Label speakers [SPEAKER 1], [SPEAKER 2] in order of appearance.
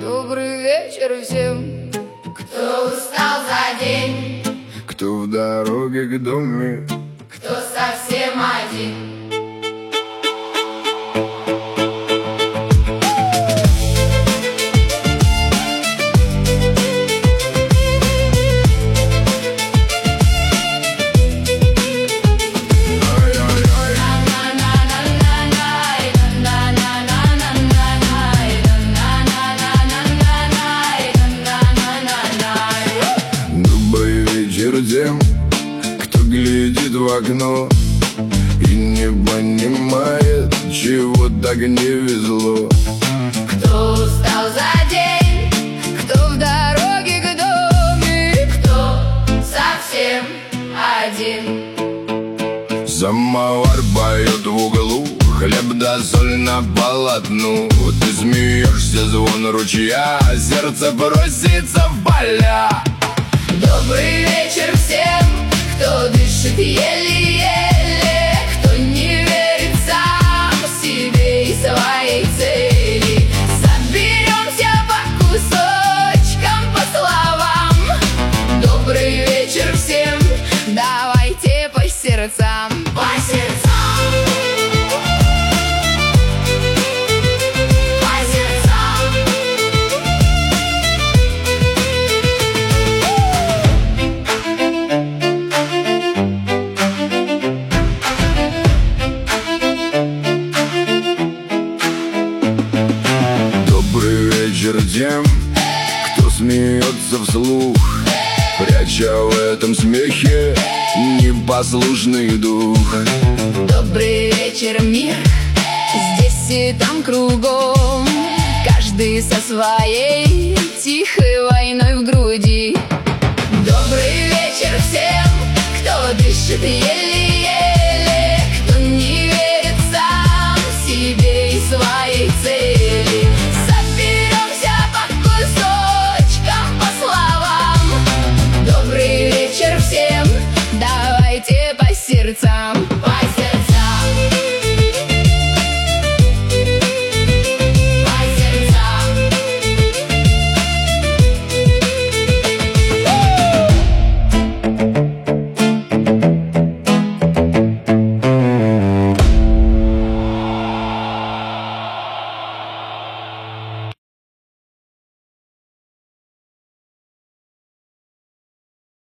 [SPEAKER 1] Добрый вечер всем, кто устал за день,
[SPEAKER 2] кто в дороге к дому,
[SPEAKER 1] кто совсем один.
[SPEAKER 2] Тем, кто глядит в окно и не понимает, чего так не везло.
[SPEAKER 1] Кто устал за день, кто в дороге к дому, кто совсем один.
[SPEAKER 2] Самовар поет в углу, хлеб да соль на полотну. Ты смеешься, звон ручья, сердце просится в поля.
[SPEAKER 1] Добрый вечер всем, кто дышит еле-еле, кто не верит сам себе и своей цели. Соберемся по кусочкам, по словам. Добрый вечер всем, давайте по сердцам. По сердцам.
[SPEAKER 2] Тем, кто смеется вслух, пряча в этом смехе непослушный дух.
[SPEAKER 1] Добрый вечер, мир, здесь и там кругом, каждый со своей тихой войной в груди. Добрый вечер всем, кто дышит еле